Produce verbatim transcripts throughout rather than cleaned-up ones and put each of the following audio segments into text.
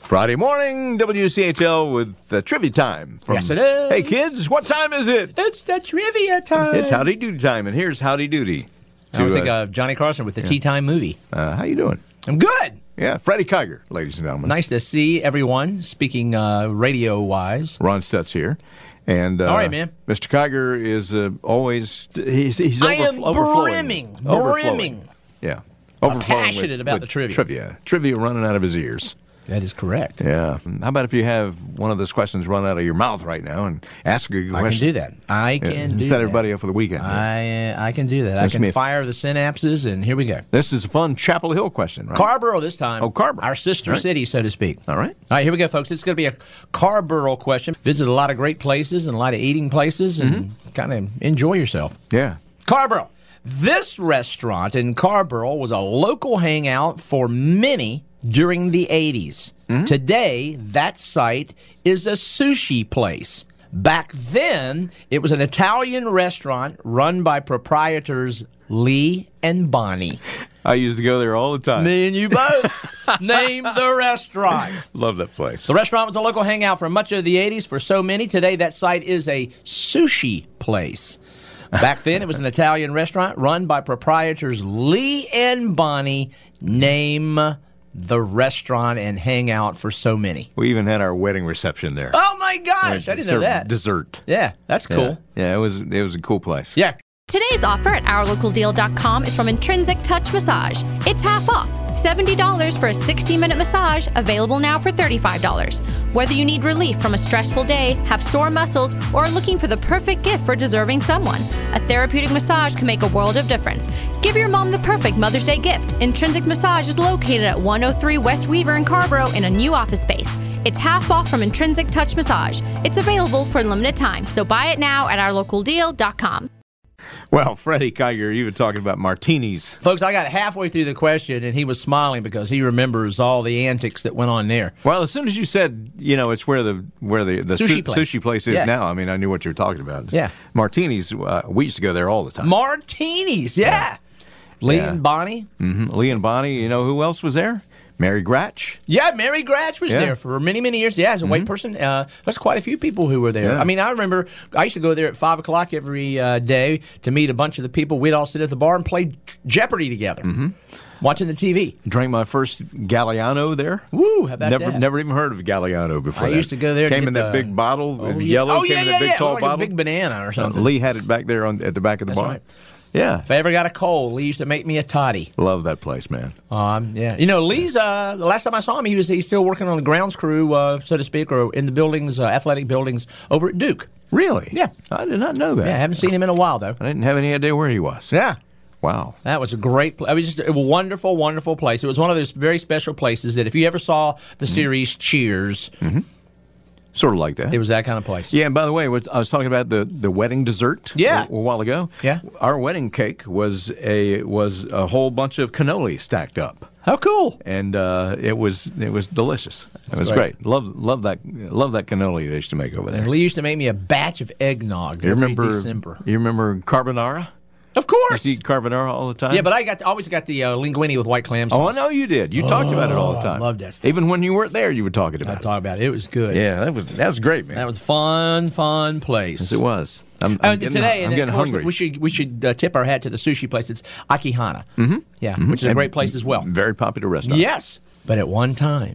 Friday morning, W C H L with uh, trivia time. From, yes, it is. Hey, kids, what time is it? It's the trivia time. It's Howdy Doody time, and here's Howdy Doody. I would think uh, of Johnny Carson with the yeah. Tea Time movie. Uh, how you doing? I'm good. Yeah, Freddie Kiger, ladies and gentlemen. Nice to see everyone, speaking uh, radio-wise. Ron Stutz here. And, uh, all right, man. Mister Kiger is uh, always, he's, he's I overf- am overflowing. brimming, Overflowing. brimming. Yeah. I'm passionate with, about with the trivia. Trivia. Trivia running out of his ears. That is correct. Yeah. How about if you have one of those questions run out of your mouth right now and ask a question? I can do that. I can yeah, do set that. everybody up for the weekend. I uh, I can do that. That's I can fire the synapses, and here we go. This is a fun Chapel Hill question, right? Carrboro this time. Oh, Carrboro. Our sister right. city, so to speak. All right. All right, here we go, folks. It's going to be a Carrboro question. Visit a lot of great places and a lot of eating places and mm-hmm. kind of enjoy yourself. Yeah. Carrboro. This restaurant in Carrboro was a local hangout for many during the eighties. Mm-hmm. Today, that site is a sushi place. Back then, it was an Italian restaurant run by proprietors Lee and Bonnie. I used to go there all the time. Me and you both. Name the restaurant. Love that place. The restaurant was a local hangout for much of the eighties for so many. Today, that site is a sushi place. Back then, it was an Italian restaurant run by proprietors Lee and Bonnie. Name the restaurant and hangout for so many. We even had our wedding reception there. Oh, my gosh. I didn't know that. Dessert. Yeah, that's cool. Yeah, yeah it was it was a cool place. Yeah. Today's offer at our local deal dot com is from Intrinsic Touch Massage. It's half off, seventy dollars for a sixty-minute massage, available now for thirty-five dollars. Whether you need relief from a stressful day, have sore muscles, or are looking for the perfect gift for deserving someone, a therapeutic massage can make a world of difference. Give your mom the perfect Mother's Day gift. Intrinsic Massage is located at one oh three West Weaver in Carrboro in a new office space. It's half off from Intrinsic Touch Massage. It's available for a limited time, so buy it now at our local deal dot com. Well, Freddie Kiger, you were talking about martinis. Folks, I got halfway through the question, and he was smiling because he remembers all the antics that went on there. Well, as soon as you said, you know, it's where the where the, the sushi, su- place. sushi place is yeah. now, I mean, I knew what you were talking about. Yeah. Martinis, uh, we used to go there all the time. Martinis, yeah. yeah. Lee yeah. and Bonnie. Mm-hmm. Lee and Bonnie, you know who else was there? Mary Gratch. Yeah, Mary Gratch was yeah. there for many, many years. Yeah, as a mm-hmm. white person. Uh, there's quite a few people who were there. Yeah. I mean, I remember I used to go there at five o'clock every uh, day to meet a bunch of the people. We'd all sit at the bar and play Jeopardy together, mm-hmm. watching the T V. Drank my first Galliano there. Woo, how about never, that? Never even heard of Galliano before I that. used to go there Came to in get that the, big bottle, oh, yeah. yellow, oh, came yeah, in yeah, that big yeah. tall like bottle. a big banana or something. Uh, Lee had it back there on at the back of the That's bar. Right. Yeah. If I ever got a cold, Lee used to make me a toddy. Love that place, man. Um, yeah. You know, Lee's, uh, the last time I saw him, he was he's still working on the grounds crew, uh, so to speak, or in the buildings, uh, athletic buildings over at Duke. Really? Yeah. I did not know that. Yeah, I haven't seen him in a while, though. I didn't have any idea where he was. Yeah. Wow. That was a great place. It was just a wonderful, wonderful place. It was one of those very special places that if you ever saw the mm-hmm. series Cheers, mm-hmm. sort of like that. It was that kind of place. Yeah, and by the way, what, I was talking about the, the wedding dessert yeah. a, a while ago. Yeah. Our wedding cake was a was a whole bunch of cannoli stacked up. How cool. And uh, it was it was delicious. That's it was great. great. Love love that love that cannoli they used to make over there. And Lee used to make me a batch of eggnog you every remember, December. You remember carbonara? Of course. You used to eat carbonara all the time? Yeah, but I got always got the uh, linguine with white clam sauce. Oh, I know you did. You oh, talked about it all the time. I loved that stuff. Even when you weren't there, you were talking about I it. talked about it. It was good. Yeah, that was that was great, man. That was a fun, fun place. Yes, it was. I'm, I'm uh, getting, today, I'm and getting of course, hungry. We should we should uh, tip our hat to the sushi place. It's Akihana. Mm-hmm. Yeah, mm-hmm. which is a great place as well. Very popular restaurant. Yes, but at one time,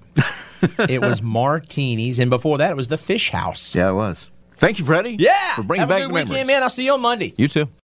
it was Martinis, and before that, it was the Fish House. Yeah, it was. Thank you, Freddie. Yeah, for bringing have back a good the weekend, memories. man. I'll see you on Monday. You too.